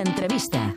L'entrevista.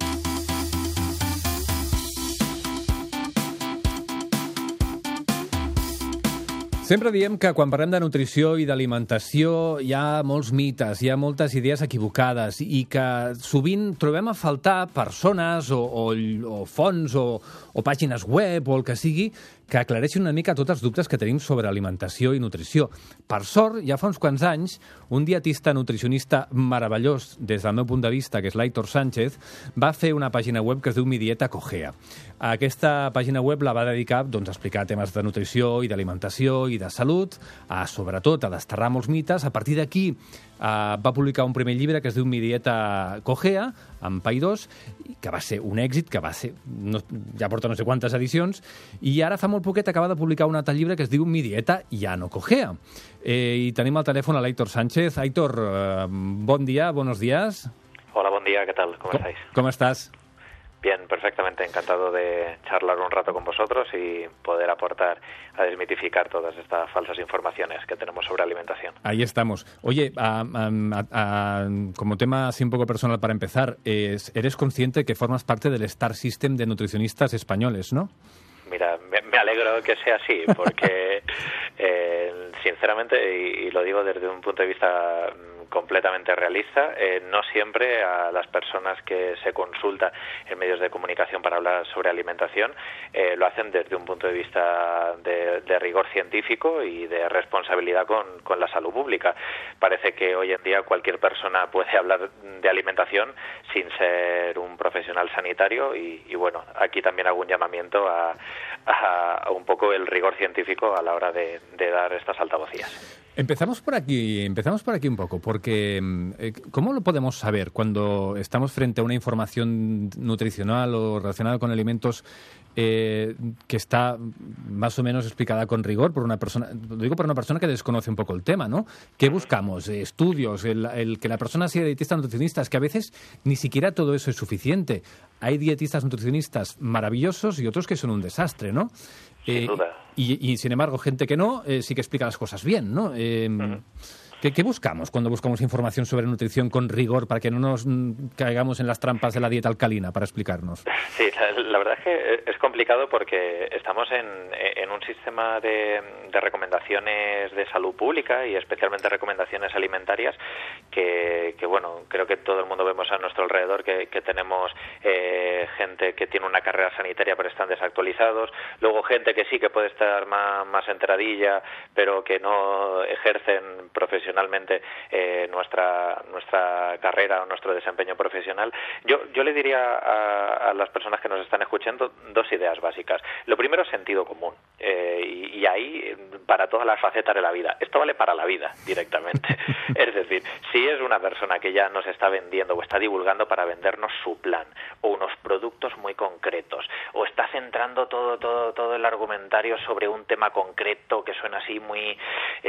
Sempre diem que quan parlem de nutrició i d'alimentació hi ha molts mites, hi ha moltes idees equivocades i que sovint trobem a faltar persones o fonts o pàgines web o el que sigui que aclareixin una mica tots els dubtes que tenim sobre alimentació i nutrició. Per sort, ja fa uns quants anys, un dietista nutricionista meravellós, des del meu punt de vista, que és l'Aitor Sánchez, va fer una pàgina web que es diu Mi Dieta Cogea. Aquesta pàgina web la va dedicar a explicar temes de nutrició i d'alimentació i de salut, sobretot a desterrar molts mites. A partir d'aquí va publicar un primer llibre que es diu Mi Dieta Cogea, amb Paidós, que va ser un èxit, que va ser, ja porta no sé quantes edicions, i ara fa molt poquet acaba de publicar un altre llibre que es diu Mi Dieta Ya No Cogea. I tenim al telèfon a l'Aitor Sánchez. Aitor, bon dia, buenos días. Hola, buen día, ¿qué tal? ¿Cómo estáis? ¿Cómo estás? Bien, perfectamente. Encantado de charlar un rato con vosotros y poder aportar a desmitificar todas estas falsas informaciones que tenemos sobre alimentación. Ahí estamos. Oye, como tema así un poco personal para empezar, eres consciente que formas parte del Star System de nutricionistas españoles, ¿no? Mira, me alegro que sea así, porque sinceramente, y lo digo desde un punto de vista completamente realista, no siempre a las personas que se consulta en medios de comunicación para hablar sobre alimentación lo hacen desde un punto de vista de rigor científico y de responsabilidad con la salud pública. Parece que hoy en día cualquier persona puede hablar de alimentación sin ser un profesional sanitario y bueno, aquí también hago un llamamiento a un poco el rigor científico a la hora de dar estas altavocías. Empezamos por aquí un poco, porque ¿cómo lo podemos saber cuando estamos frente a una información nutricional o relacionada con alimentos que está más o menos explicada con rigor por una persona, lo digo por una persona que desconoce un poco el tema, ¿no? ¿Qué buscamos? Estudios, el que la persona sea dietista o nutricionista, es que a veces ni siquiera todo eso es suficiente. Hay dietistas nutricionistas maravillosos y otros que son un desastre, ¿no? Sin duda. Y sin embargo, gente que no, sí que explica las cosas bien, ¿no? ¿Qué buscamos cuando buscamos información sobre nutrición con rigor para que no nos caigamos en las trampas de la dieta alcalina, para explicarnos? Sí, la verdad es que es complicado porque estamos en un sistema de recomendaciones de salud pública y especialmente recomendaciones alimentarias que bueno, creo que todo el mundo vemos a nuestro alrededor que tenemos gente que tiene una carrera sanitaria pero están desactualizados, luego gente que sí que puede estar más enteradilla pero que no ejercen profesionalmente nuestra carrera o nuestro desempeño profesional. Yo le diría a las personas que nos están escuchando dos ideas básicas. Lo primero es sentido común y ahí para todas las facetas de la vida. Esto vale para la vida directamente. Es decir, si es una persona que ya nos está vendiendo o está divulgando para vendernos su plan o unos productos muy concretos o está centrando todo el argumentario sobre un tema concreto que suena así muy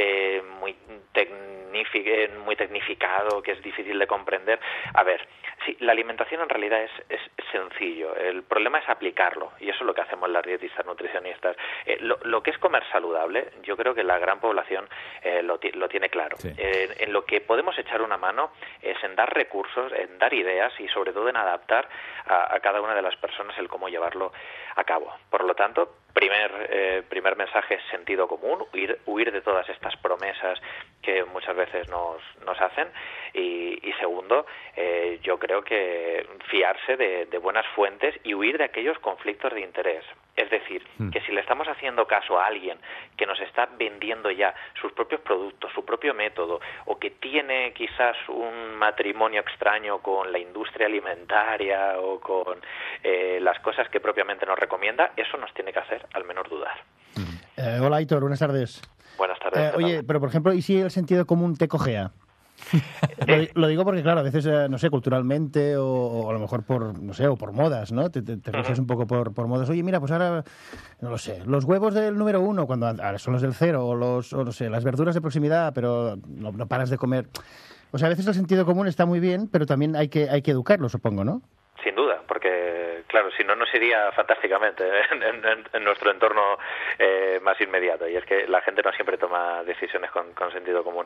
tecnificado, que es difícil de comprender. A ver, sí, la alimentación en realidad es sencillo. El problema es aplicarlo y eso es lo que hacemos las dietistas nutricionistas. Lo que es comer saludable, yo creo que la gran población lo tiene claro. Sí. En lo que podemos echar una mano es en dar recursos, en dar ideas y sobre todo en adaptar a cada una de las personas el cómo llevarlo a cabo. Por lo tanto, primer mensaje es sentido común, huir de todas estas promesas que muchas veces nos hacen y segundo, yo creo que fiarse de buenas fuentes y huir de aquellos conflictos de interés. Es decir, que si le estamos haciendo caso a alguien que nos está vendiendo ya sus propios productos, su propio método, o que tiene quizás un matrimonio extraño con la industria alimentaria o con las cosas que propiamente nos recomienda, eso nos tiene que hacer al menos dudar. Hola, Aitor, buenas tardes. Buenas tardes. Oye, pero por ejemplo, ¿y si el sentido común te cojea? Lo digo porque, claro, a veces, no sé, culturalmente o a lo mejor por, no sé, o por modas, ¿no? Te riges un poco por modas. Oye, mira, pues ahora, no lo sé, los huevos del número 1, cuando ahora son los del 0, o no sé, las verduras de proximidad, pero no paras de comer. O sea, a veces el sentido común está muy bien, pero también hay que educarlo, supongo, ¿no? Sin duda, porque claro, si no nos iría fantásticamente en nuestro entorno más inmediato, y es que la gente no siempre toma decisiones con sentido común.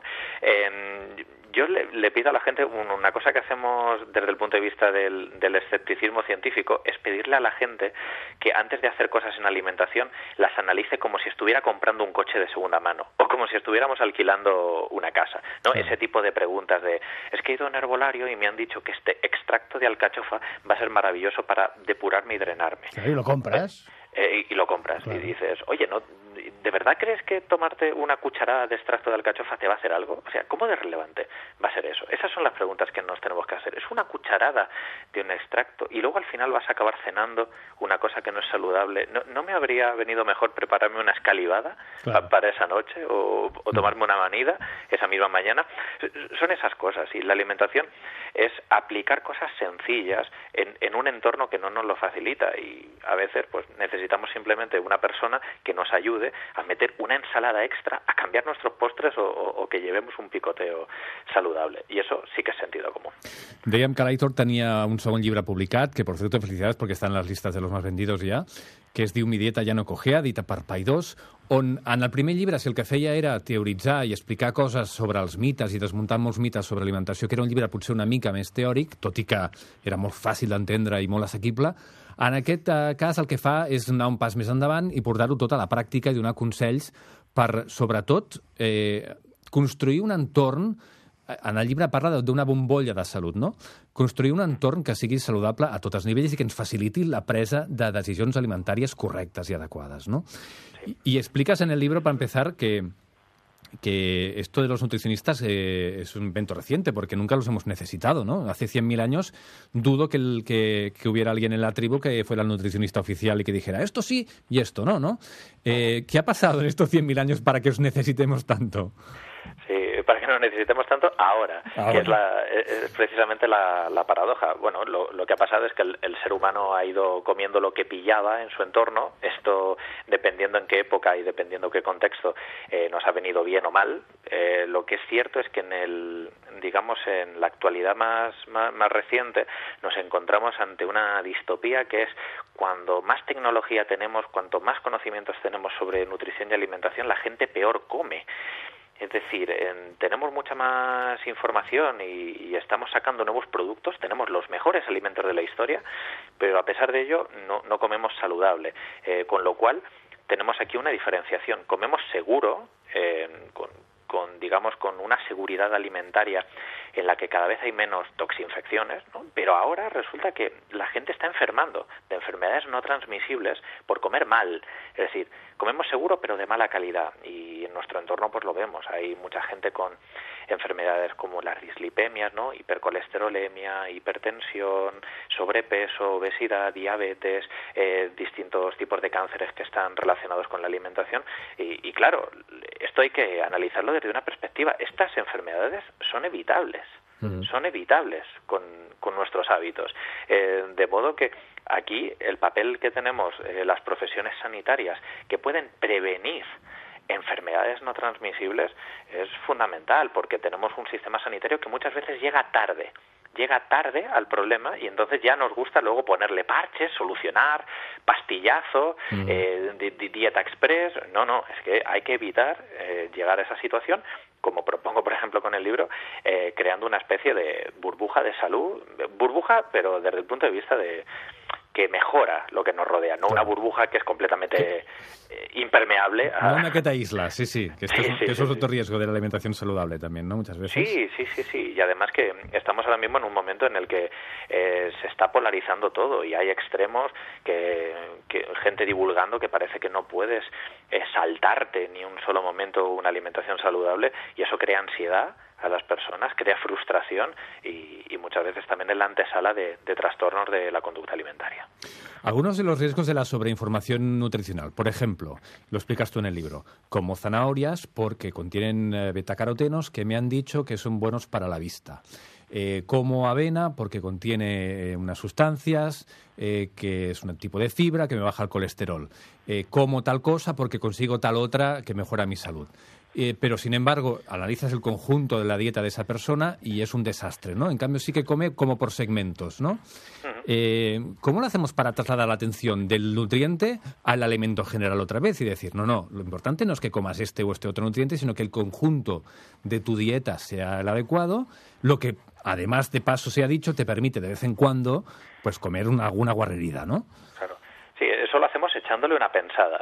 Yo le pido a la gente una cosa que hacemos desde el punto de vista del escepticismo científico, es pedirle a la gente que antes de hacer cosas en alimentación las analice como si estuviera comprando un coche de segunda mano o como si estuviéramos alquilando una casa, ¿no? Ese tipo de preguntas de, es que he ido a un herbolario y me han dicho que este extracto de alcachofa va a ser maravilloso para depurarme y drenarme. ¿Y lo compras? Y lo compras, claro. Y dices, oye, ¿no? ¿De verdad crees que tomarte una cucharada de extracto de alcachofa te va a hacer algo? O sea, ¿cómo de relevante va a ser eso? Esas son las preguntas que nos tenemos que hacer. Es una cucharada de un extracto y luego al final vas a acabar cenando una cosa que no es saludable. ¿No me habría venido mejor prepararme una escalivada para esa noche o tomarme una amanida esa misma mañana? Son esas cosas, y la alimentación es aplicar cosas sencillas en un entorno que no nos lo facilita, y a veces pues necesitamos simplemente una persona que nos ayude a meter una ensalada extra, a cambiar nuestros postres o que llevemos un picoteo saludable. I això sí que és sentido común. Dèiem que l'Aitor tenia un segon llibre publicat, que por cierto, felicidades porque está en las listas de los más vendidos ja, que es diu Mi dieta ja no cojea, dita per Paidós, on en el primer llibre, si el que feia era teoritzar i explicar coses sobre els mites i desmuntar molts mites sobre alimentació, que era un llibre potser una mica més teòric, tot i que era molt fàcil d'entendre i molt assequible, en aquest cas el que fa és anar un pas més endavant i portar-ho tot a la pràctica i donar consells per, sobretot, construir un entorn. En el llibre parla d'una bombolla de salut, no? Construir un entorn que sigui saludable a tots els nivells i que ens faciliti la presa de decisions alimentàries correctes i adequades, ¿no? Y explicas en el libro, para empezar, que esto de los nutricionistas es un invento reciente, porque nunca los hemos necesitado, ¿no? Hace 100.000 años dudo que hubiera alguien en la tribu que fuera el nutricionista oficial y que dijera esto sí y esto no, ¿no? ¿Qué ha pasado en estos 100.000 años para que os necesitemos tanto? Sí, para que nos necesitemos tanto ahora. Que es precisamente la paradoja. Bueno, lo que ha pasado es que el ser humano ha ido comiendo lo que pillaba en su entorno. Esto, dependiendo en qué época y dependiendo qué contexto, nos ha venido bien o mal. Lo que es cierto es que en la actualidad más reciente nos encontramos ante una distopía, que es cuando más tecnología tenemos, cuanto más conocimientos tenemos sobre nutrición y alimentación, la gente peor come. Es decir, tenemos mucha más información y estamos sacando nuevos productos, tenemos los mejores alimentos de la historia, pero a pesar de ello no comemos saludable, con lo cual tenemos aquí una diferenciación. Comemos seguro, con una seguridad alimentaria en la que cada vez hay menos toxinfecciones, ¿no? Pero ahora resulta que la gente está enfermando de enfermedades no transmisibles por comer mal. Es decir, comemos seguro pero de mala calidad, y en nuestro entorno pues lo vemos. Hay mucha gente con enfermedades como las dislipemias, ¿no? Hipercolesterolemia, hipertensión, sobrepeso, obesidad, diabetes, distintos tipos de cánceres que están relacionados con la alimentación. Y claro, esto hay que analizarlo desde una perspectiva. Estas enfermedades son evitables. Son evitables con nuestros hábitos. De modo que aquí el papel que tenemos las profesiones sanitarias, que pueden prevenir enfermedades no transmisibles, es fundamental, porque tenemos un sistema sanitario que muchas veces llega tarde al problema, y entonces ya nos gusta luego ponerle parches, solucionar, pastillazo, dieta express. No, es que hay que evitar llegar a esa situación, como propongo, por ejemplo, con el libro, creando una especie de burbuja de salud, pero desde el punto de vista de que mejora lo que nos rodea, no una burbuja que es completamente impermeable. No una que te aísla, sí, que eso es otro riesgo de la alimentación saludable también, ¿no? Muchas veces. Sí, y además que estamos ahora mismo en un momento en el que se está polarizando todo, y hay extremos que gente divulgando que parece que no puedes saltarte ni un solo momento una alimentación saludable, y eso crea ansiedad a las personas, crea frustración y muchas veces también es la antesala de trastornos de la conducta alimentaria. Algunos de los riesgos de la sobreinformación nutricional, por ejemplo, lo explicas tú en el libro, como zanahorias porque contienen betacarotenos que me han dicho que son buenos para la vista. Como avena porque contiene unas sustancias que es un tipo de fibra que me baja el colesterol. Como tal cosa porque consigo tal otra que mejora mi salud. Pero, sin embargo, analizas el conjunto de la dieta de esa persona y es un desastre, ¿no? En cambio, sí que come como por segmentos, ¿no? ¿Cómo lo hacemos para trasladar la atención del nutriente al alimento general otra vez y decir, no, lo importante no es que comas este o este otro nutriente, sino que el conjunto de tu dieta sea el adecuado, lo que además de paso se ha dicho te permite de vez en cuando pues comer alguna guarrería, ¿no? Claro. Sí, eso lo hacemos echándole una pensada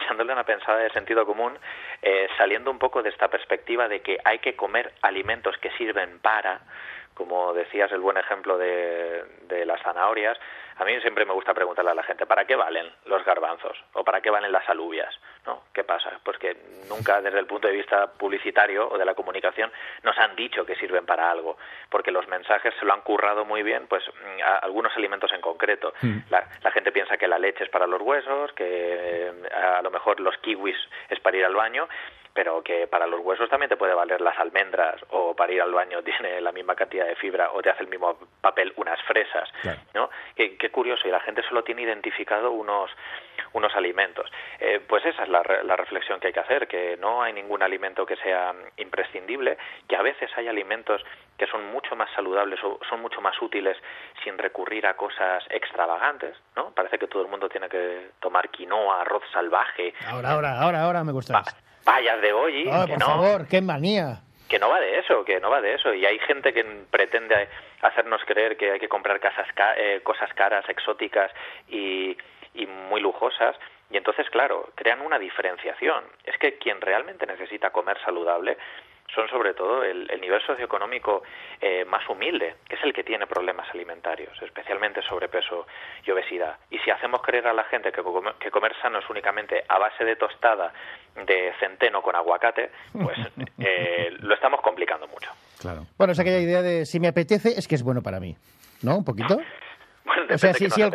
de sentido común, saliendo un poco de esta perspectiva de que hay que comer alimentos que sirven para, como decías, el buen ejemplo de las zanahorias. A mí siempre me gusta preguntarle a la gente, ¿para qué valen los garbanzos? ¿O para qué valen las alubias? ¿No? ¿Qué pasa? Pues que nunca desde el punto de vista publicitario o de la comunicación nos han dicho que sirven para algo, porque los mensajes se lo han currado muy bien, pues a algunos alimentos en concreto. La gente piensa que la leche es para los huesos, que a lo mejor los kiwis es para ir al baño, pero que para los huesos también te puede valer las almendras, o para ir al baño tiene la misma cantidad de fibra, o te hace el mismo papel unas fresas, claro. ¿No? Qué curioso, y la gente solo tiene identificado unos alimentos. Pues esa es la reflexión que hay que hacer, que no hay ningún alimento que sea imprescindible, que a veces hay alimentos que son mucho más saludables o son mucho más útiles sin recurrir a cosas extravagantes, ¿no? Parece que todo el mundo tiene que tomar quinoa, arroz salvaje. Ahora me gusta eso. Bayas de goji, por favor, qué manía. Que no va de eso, y hay gente que pretende hacernos creer que hay que comprar cosas caras, exóticas y muy lujosas, y entonces, claro, crean una diferenciación. Es que quien realmente necesita comer saludable son sobre todo el nivel socioeconómico más humilde, que es el que tiene problemas alimentarios, especialmente sobrepeso y obesidad. Y si hacemos creer a la gente que comer sano es únicamente a base de tostada de centeno con aguacate, pues lo estamos complicando mucho. Claro. Bueno, es aquella idea de si me apetece es que es bueno para mí, ¿no? Un poquito. Bueno, o sea,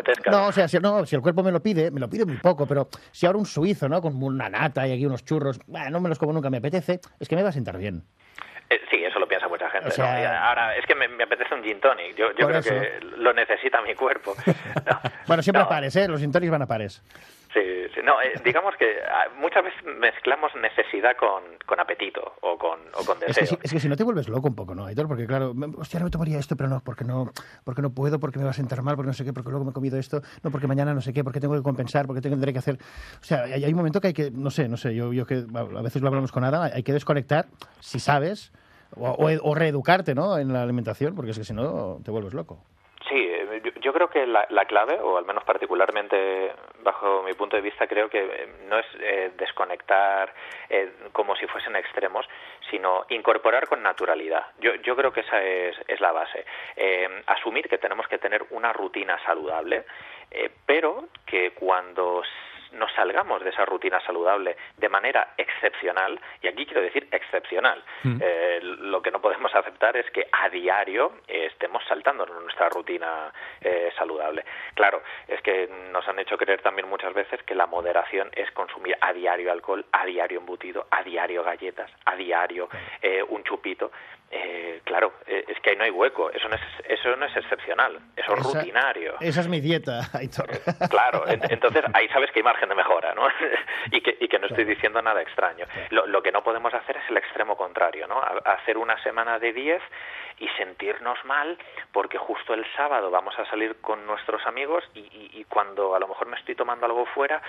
si el cuerpo me lo pide muy poco, pero si ahora un suizo, ¿no? Con una nata y aquí unos churros, no me los como nunca, me apetece, es que me va a sentar bien. Sí, eso lo piensa mucha gente. O sea, ¿no? Ahora, es que me apetece un gin tonic. Yo creo eso. Que lo necesita mi cuerpo. No, bueno, siempre a pares, ¿eh? Los gin tonics van a pares. Sí. No, digamos que muchas veces mezclamos necesidad con apetito o con deseo. Es que si no te vuelves loco un poco, ¿no, Aitor? Porque claro, hostia, no me tomaría esto, pero no, porque no puedo, porque me va a sentar mal, porque no sé qué, porque luego me he comido esto, no, porque mañana no sé qué, porque tengo que compensar, porque tendré que hacer... O sea, hay un momento que hay que, no sé, yo que a veces lo hablamos con Ada, hay que desconectar, si sabes, o reeducarte, ¿no?, en la alimentación, porque es que si no te vuelves loco. Sí, yo creo que la clave, o al menos particularmente bajo mi punto de vista, creo que no es desconectar como si fuesen extremos, sino incorporar con naturalidad. Yo creo que esa es la base. Asumir que tenemos que tener una rutina saludable, pero que cuando nos salgamos de esa rutina saludable de manera excepcional, y aquí quiero decir excepcional, lo que no podemos aceptar es que a diario estemos saltando nuestra rutina saludable. Claro, es que nos han hecho creer también muchas veces que la moderación es consumir a diario alcohol, a diario embutido, a diario galletas, a diario un chupito. Claro, es que ahí no hay hueco, eso no es excepcional, eso es rutinario. Esa es mi dieta, Aitor. Claro, entonces ahí sabes que hay margen de mejora, ¿no? y que no estoy diciendo nada extraño. Lo que no podemos hacer es el extremo contrario, ¿no? Hacer una semana de 10 y sentirnos mal porque justo el sábado vamos a salir con nuestros amigos y cuando a lo mejor me estoy tomando algo fuera,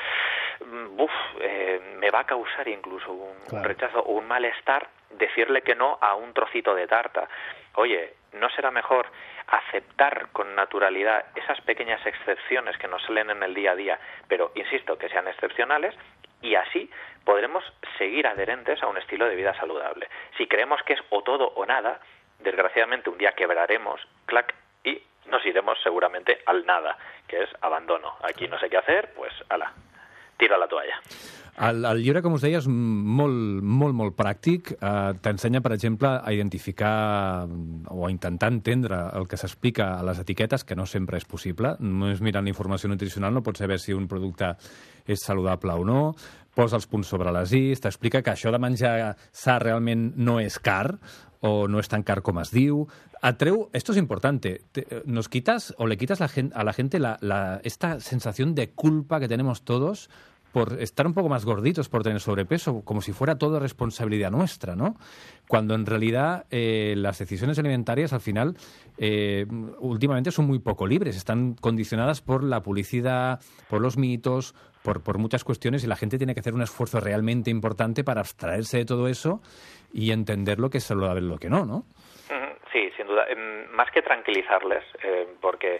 me va a causar incluso un rechazo o un malestar decirle que no a un trocito de tarta. Oye, ¿no será mejor aceptar con naturalidad esas pequeñas excepciones que nos salen en el día a día, pero, insisto, que sean excepcionales, y así podremos seguir adherentes a un estilo de vida saludable? Si creemos que es o todo o nada, desgraciadamente un día quebraremos, clac, y nos iremos seguramente al nada, que es abandono. Aquí no sé qué hacer, pues, ala, tiro a la toalla. El llibre, com us deia, és molt pràctic. T'ensenya, per exemple, a identificar o a intentar entendre el que s'explica a les etiquetes, que no sempre és possible. Només mirant la informació nutricional no pots saber si un producte és saludable o no. Posa els punts sobre les is, t'explica que això de menjar sa realment no és car o no es tan car com es diu. Esto es importante, nos quitas o le quitas a la gente esta sensación de culpa que tenemos todos por estar un poco más gorditos, por tener sobrepeso, como si fuera todo responsabilidad nuestra, ¿no? Cuando en realidad las decisiones alimentarias al final últimamente son muy poco libres, están condicionadas por la publicidad, por los mitos, por muchas cuestiones, y la gente tiene que hacer un esfuerzo realmente importante para abstraerse de todo eso y entender lo que es saludable y lo que no, ¿no? Sí, sin duda. Más que tranquilizarles, porque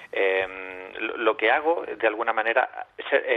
lo que hago, de alguna manera,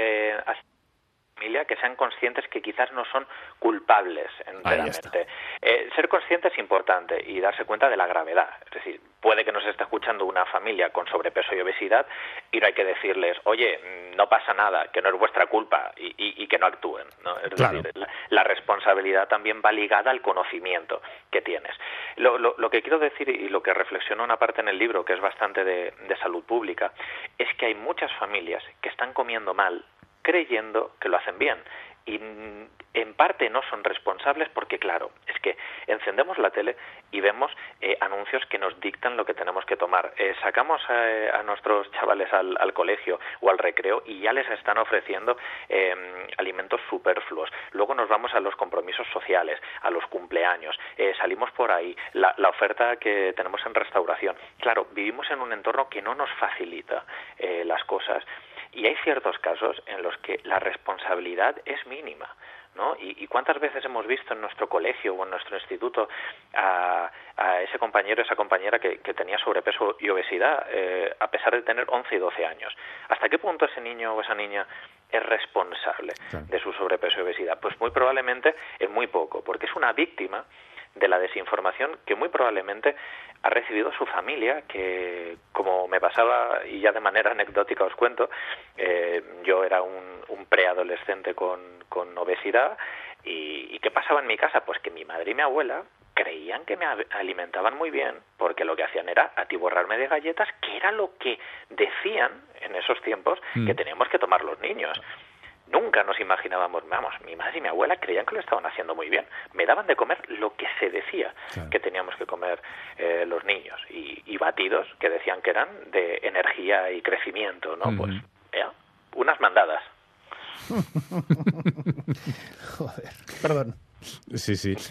familia, que sean conscientes que quizás no son culpables enteramente. Ser consciente es importante y darse cuenta de la gravedad. Es decir, puede que nos esté escuchando una familia con sobrepeso y obesidad y no hay que decirles, oye, no pasa nada, que no es vuestra culpa y que no actúen, ¿no? Es decir, la responsabilidad también va ligada al conocimiento que tienes. Lo que quiero decir, y lo que reflexionó una parte en el libro, que es bastante de salud pública, es que hay muchas familias que están comiendo mal creyendo que lo hacen bien y en parte no son responsables porque, claro, es que encendemos la tele y vemos anuncios que nos dictan lo que tenemos que tomar. Sacamos a nuestros chavales al colegio o al recreo y ya les están ofreciendo alimentos superfluos. Luego nos vamos a los compromisos sociales, a los cumpleaños, salimos por ahí, la oferta que tenemos en restauración. Claro, vivimos en un entorno que no nos facilita las cosas. Y hay ciertos casos en los que la responsabilidad es mínima, ¿no? ¿Y cuántas veces hemos visto en nuestro colegio o en nuestro instituto a ese compañero, esa compañera que tenía sobrepeso y obesidad, a pesar de tener 11 y 12 años? ¿Hasta qué punto ese niño o esa niña es responsable de su sobrepeso y obesidad? Pues muy probablemente en muy poco, porque es una víctima de la desinformación que muy probablemente ha recibido su familia, que, como me pasaba, y ya de manera anecdótica os cuento, yo era un preadolescente con obesidad, y ¿qué pasaba en mi casa? Pues que mi madre y mi abuela creían que me alimentaban muy bien, porque lo que hacían era atiborrarme de galletas, que era lo que decían en esos tiempos que teníamos que tomar los niños. Nunca nos imaginábamos, vamos, mi madre y mi abuela creían que lo estaban haciendo muy bien. Me daban de comer lo que se decía que teníamos que comer los niños. Y batidos que decían que eran de energía y crecimiento, ¿no? Pues, unas mandadas. Joder, perdón. Sí.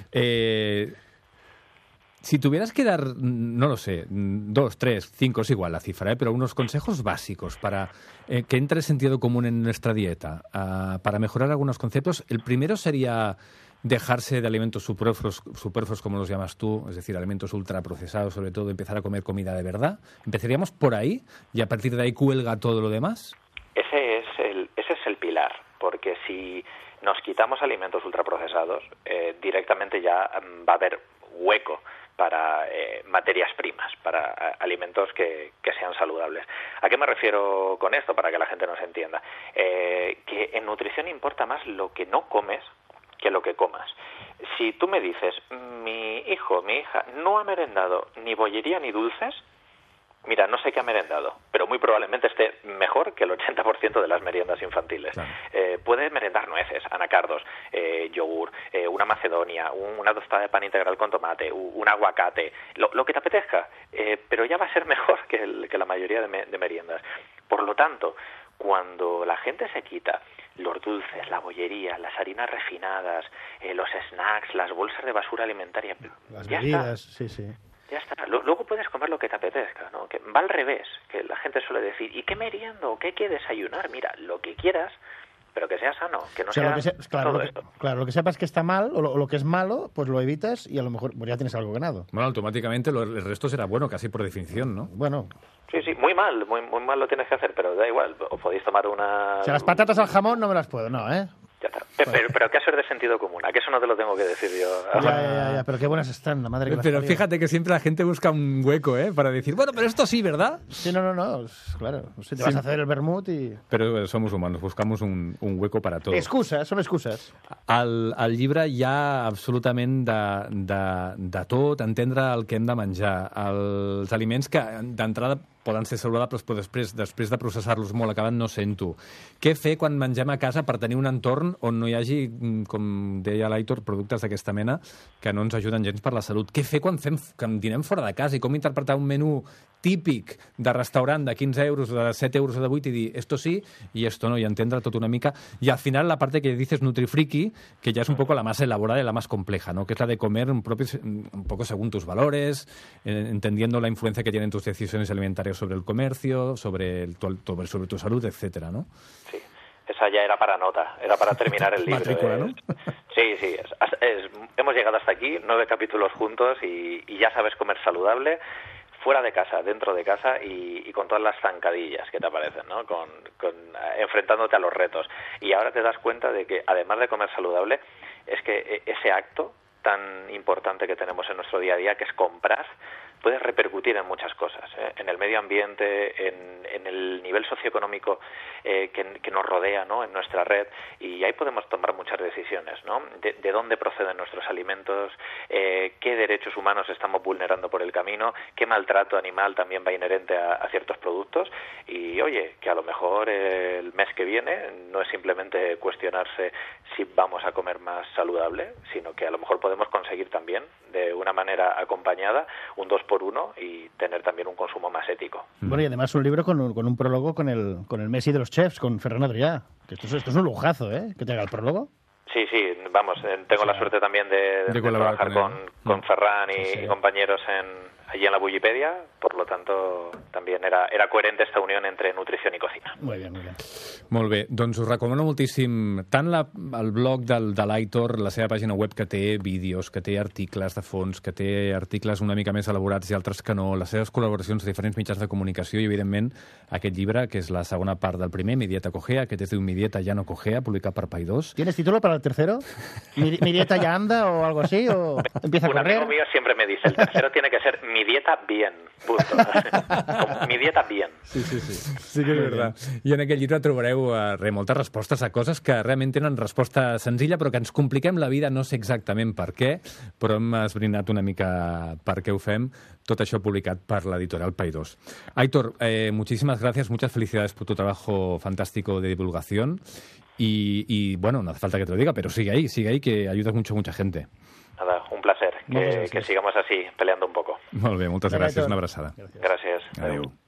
Si tuvieras que dar, no lo sé, 2, 3, 5, es igual la cifra, pero unos consejos básicos para que entre el sentido común en nuestra dieta, para mejorar algunos conceptos, el primero sería dejarse de alimentos superfluos, como los llamas tú, es decir, alimentos ultraprocesados, sobre todo, empezar a comer comida de verdad. ¿Empezaríamos por ahí y a partir de ahí cuelga todo lo demás? Ese es el pilar, porque si nos quitamos alimentos ultraprocesados, directamente ya va a haber hueco para materias primas, para alimentos que sean saludables. ¿A qué me refiero con esto? Para que la gente nos entienda. Que en nutrición importa más lo que no comes que lo que comas. Si tú me dices, mi hijo, mi hija no ha merendado ni bollería ni dulces, mira, no sé qué ha merendado, pero muy probablemente esté mejor que el 80% de las meriendas infantiles. Claro. Puede merendar nueces, anacardos, yogur, una macedonia, una tostada de pan integral con tomate, un aguacate, lo que te apetezca, pero ya va a ser mejor que la mayoría de meriendas. Por lo tanto, cuando la gente se quita los dulces, la bollería, las harinas refinadas, los snacks, las bolsas de basura alimentaria, las ya bebidas, está. sí. Ya está. Luego puedes comer lo que te apetezca, ¿no? Que va al revés, que la gente suele decir, ¿y qué meriendo? ¿Qué hay que desayunar? Mira, lo que quieras, pero que sea sano, que no sea todo esto. Claro, lo que sepas que está mal o lo que es malo, pues lo evitas y a lo mejor pues ya tienes algo ganado. Bueno, automáticamente el resto será bueno, casi por definición, ¿no? Bueno. Sí, muy mal lo tienes que hacer, pero da igual, o podéis tomar una... O sea, las patatas al jamón no me las puedo, ¿no? Ya está. Pero ¿qué eso es de sentido común? ¿A qué eso no te lo tengo que decir yo? Ya, pero qué buenas están, la madre que las Pero parió. fíjate que siempre la gente busca un hueco, para decir, bueno, pero esto sí, ¿verdad? Sí, no, claro. No sé, te vas a hacer el vermut y... Pero somos humanos, buscamos un hueco para todo. Son excuses. Al llibre hi ha absolutament de tot, entendre el que hem de menjar, els aliments que d'entrada poden ser saludables, però després de processar-los molt acabat no sento. Què fer quan mengem a casa per tenir un entorn on no hi hagi, com deia l'Aitor, productes d'aquesta mena que no ens ajuden gens per la salut? Què fer quan dinem fora de casa i com interpretar un menú típic de restaurant de 15 euros, de 7 euros o de 8 y dir esto sí y esto no, y entendre tot una mica. Y al final la parte que dices Nutrifriki, que ya es un poco la más elaborada y la más compleja, ¿no? Que es la de comer un poco según tus valores, entendiendo la influencia que tienen tus decisiones alimentarias sobre el comercio, sobre tu salud, etcétera, ¿no? Sí. Esa ya era para nota, era para terminar el libro. Matrícula, ¿no? Sí, hemos llegado hasta aquí, 9 capítulos juntos y ya sabes comer saludable, fuera de casa, dentro de casa y con todas las zancadillas que te aparecen, ¿no? Enfrentándote a los retos. Y ahora te das cuenta de que, además de comer saludable, es que ese acto tan importante que tenemos en nuestro día a día, que es comprar, puede repercutir en muchas cosas, en el medio ambiente, en el nivel socioeconómico que nos rodea, ¿no? En nuestra red, y ahí podemos tomar muchas decisiones, ¿no? De dónde proceden nuestros alimentos, qué derechos humanos estamos vulnerando por el camino, qué maltrato animal también va inherente a ciertos productos, y oye, que a lo mejor el mes que viene no es simplemente cuestionarse si vamos a comer más saludable, sino que a lo mejor podemos conseguir también, de una manera acompañada, un 2x1 y tener también un consumo más ético. Bueno, y además un libro con un prólogo con el Messi de los chefs, con Ferran Adrià. Que esto es un lujazo, ¿eh? Que te haga el prólogo. Sí, vamos, tengo la suerte también de trabajar con Ferran y compañeros allí en la Bullipedia, por lo tanto también era coherente esta unión entre nutrición i cocina. Molt bé, molt bé. Molt bé, doncs us recomano moltíssim tant el blog de l'Aitor, la seva pàgina web, que té vídeos, que té articles de fons, que té articles una mica més elaborats i altres que no, les seves col·laboracions a diferents mitjans de comunicació i, evidentment, aquest llibre, que és la segona part del primer, Mi dieta cojea, que es diu Mi dieta ya no cojea, publicat per Paidós. ¿Tienes título para el tercero? ¿Mi dieta ya anda o algo así? ¿O empieza a correr? Un amigo mío siempre me dice, el tercero tiene que ser Mi dieta bien, punto. Mi dieta bien. Sí. Sí que és veritat. I en aquest llibre trobareu moltes respostes a coses que realment tenen resposta senzilla, però que ens compliquem la vida, no sé exactament per què, però hem esbrinat una mica per què ho fem, tot això publicat per l'editorial Paidós. Aitor, muchísimas gracias, muchas felicidades por tu trabajo fantástico de divulgación y bueno, no hace falta que te lo diga, pero sigue ahí, que ayudas mucho a mucha gente. Nada, un placer, que sigamos así, peleando un poco. Molt bé, moltes gràcies, una abraçada. Gràcies. Adéu.